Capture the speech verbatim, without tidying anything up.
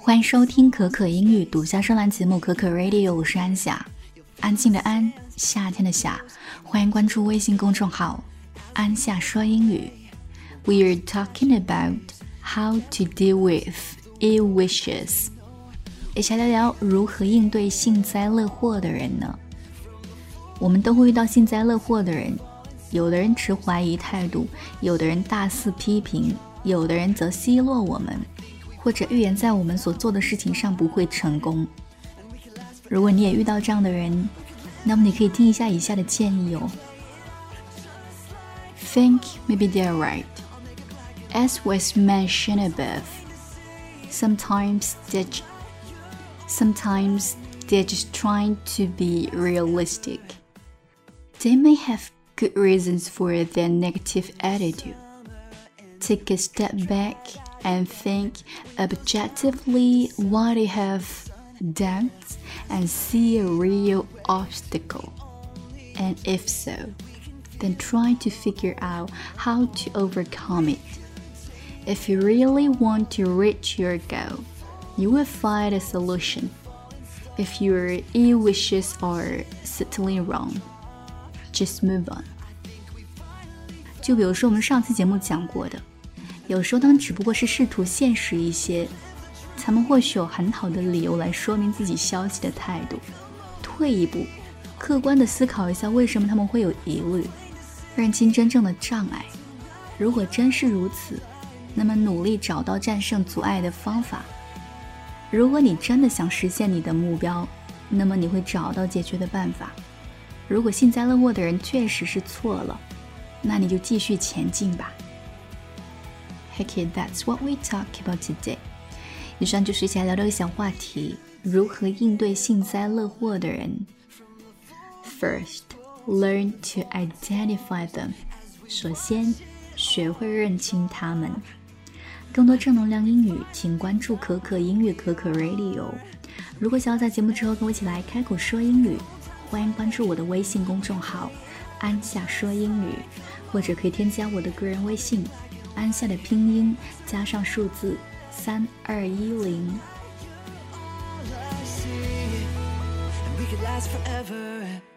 欢迎收听可可英语独家专栏节目可可 Radio， 我是安夏，安静的安，夏天的夏。欢迎关注微信公众号安夏说英语。 We are talking about how to deal with ill wishes， 一起来聊聊如何应对幸灾乐祸的人呢？我们都会遇到幸灾乐祸的人，有的人持怀疑态度，有的人大肆批评，有的人则奚落我们，或者预言在我们所做的事情上不会成功。如果你也遇到这样的人，那么你可以听一下以下的建议哦。 Think maybe they're right. As was mentioned above, sometimes they're, sometimes they're just trying to be realistic. They may have good reasons for their negative attitude. Take a step back and think objectively what they have done and see a real obstacle. And if so, then try to figure out how to overcome it. If you really want to reach your goal, you will find a solution. If your ill wishes are certainly wrong, just move on. 就比如说我们上期节目讲过的，有时候他们只不过是试图现实一些，他们或许有很好的理由来说明自己消极的态度。退一步，客观地思考一下为什么他们会有疑虑，认清真正的障碍。如果真是如此，那么努力找到战胜阻碍的方法。如果你真的想实现你的目标，那么你会找到解决的办法。如果幸灾乐祸的人确实是错了，那你就继续前进吧。Okay, that's what we talk about today. 以上就是一起来聊聊一个小话题，如何应对幸灾乐祸的人。First, learn to identify them. 首先，学会认清他们。更多正能量英语，请关注可可音乐可可 Radio。 如果想要在节目之后跟我一起来开口说英语，欢迎关注我的微信公众号安夏说英语，或者可以添加我的个人微信安夏的拼音加上数字三二一零。 We could last forever.